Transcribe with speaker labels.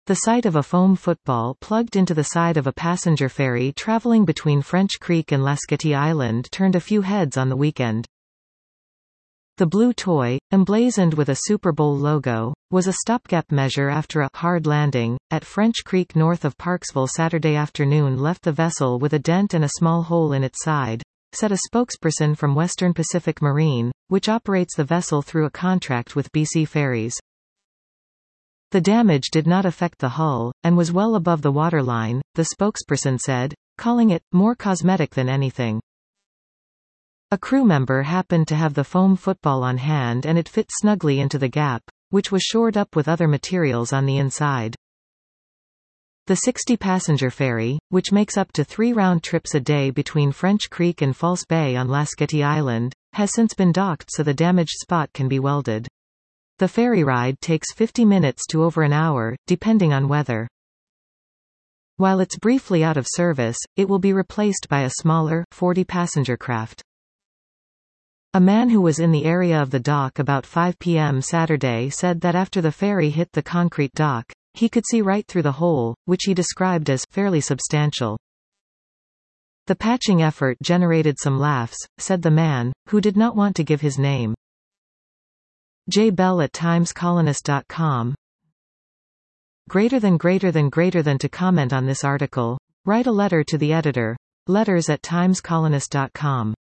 Speaker 1: The sight of a foam football plugged into the side of a passenger ferry traveling between French Creek and Lasqueti Island turned a few heads on the weekend. The blue toy, emblazoned with a Super Bowl logo, was a stopgap measure after a hard landing at French Creek north of Parksville Saturday afternoon left the vessel with a dent and a small hole in its side, said a spokesperson from Western Pacific Marine, which operates the vessel through a contract with BC Ferries. The damage did not affect the hull, and was well above the waterline, the spokesperson said, calling it more cosmetic than anything. A crew member happened to have the foam football on hand and it fit snugly into the gap, which was shored up with other materials on the inside. The 60-passenger ferry, which makes up to 3 round trips a day between French Creek and False Bay on Lasqueti Island, has since been docked so the damaged spot can be welded. The ferry ride takes 50 minutes to over an hour, depending on weather. While it's briefly out of service, it will be replaced by a smaller, 40-passenger craft. A man who was in the area of the dock about 5 p.m. Saturday said that after the ferry hit the concrete dock, he could see right through the hole, which he described as fairly substantial. The patching effort generated some laughs, said the man, who did not want to give his name. J. Bell at TimesColonist.com. Greater than to comment on this article, write a letter to the editor. Letters@timescolonist.com.